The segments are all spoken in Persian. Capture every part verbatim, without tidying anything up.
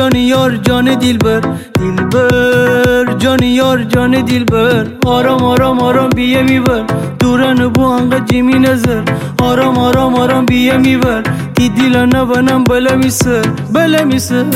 جان یار جان دلبر دلبر جان یار جان دلبر آرام آرام آرام بیه میبر دورن بو انقدر جیمی نظر آرام آرام آرام بیه میبر تی دیل نبنم بله میسر بله میسر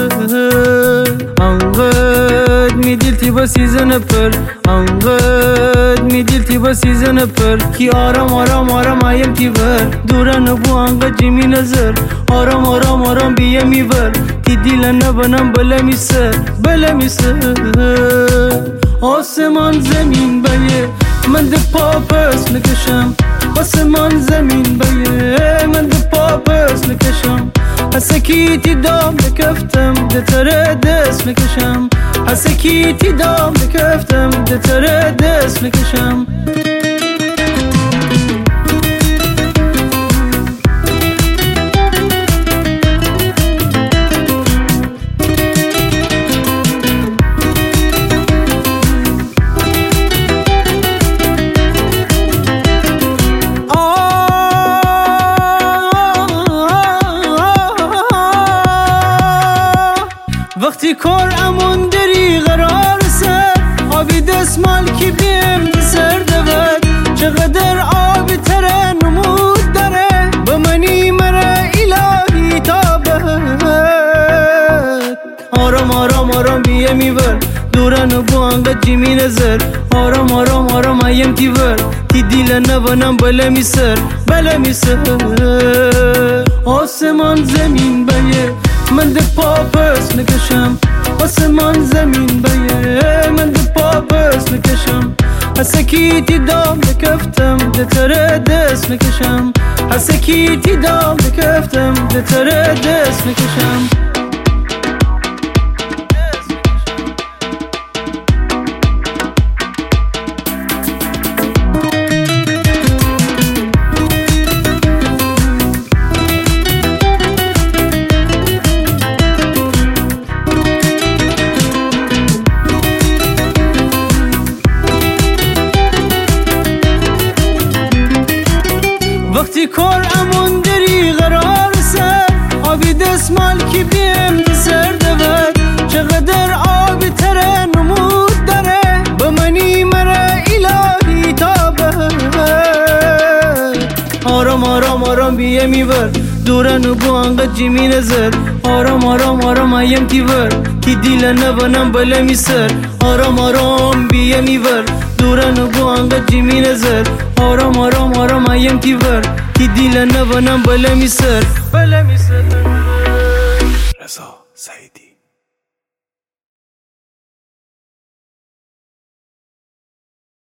انقدر می دیل تی با سیزن پر انقدر می دیل تی با سیزن پر کی آرام آرام آرام آیم تی بر دورن بو انقدر جیمی نظر آرام آرام آرام بیه میبر تی دیل نبنم بله میسر بله میسر آسمان زمین بیه من ده پاپس نکشم آسمان زمین بیه من ده پاپس نکشم حسکیتی دام نکفتم ده تره دست نکشم حسکیتی دام نکفتم ده تره دست نکشم وقتی کار امون داری قرار سر آبی دستمال کی بیم سر دود چقدر آبی تره نمود داره به منی مره الهی تابد آرام آرام آرام بیه میبر دورن بو انقدر جیمی نظر آرام آرام آرام ایم تی بر تی دیل نبنم بله میسر بله میسر آسمان زمین بیه من ده پاپس نکشم آسمان زمین بیه من ده پاپس نکشم حسکیتی دام نکفتم ده تره دست نکشم حسکیتی دام نکفتم ده تره دست نکشم وقتی کار امون داری قرار سر آبی دستمال کی بیم سر دود چقدر آبی تره نمود داره به منی مره الهی تابد آرام آرام آرام بیه میبر دورن بو انقدر جیمی نظر آرام آرام آرام ایم تی بر کی دیل نبنم بله میسر آرام آرام بیه میبر دورن بو انقدر جیمی نظر آرام آرام آرام ایم تی بر کی دیل نبنم بله میسر بله میسر رضا سعیدی.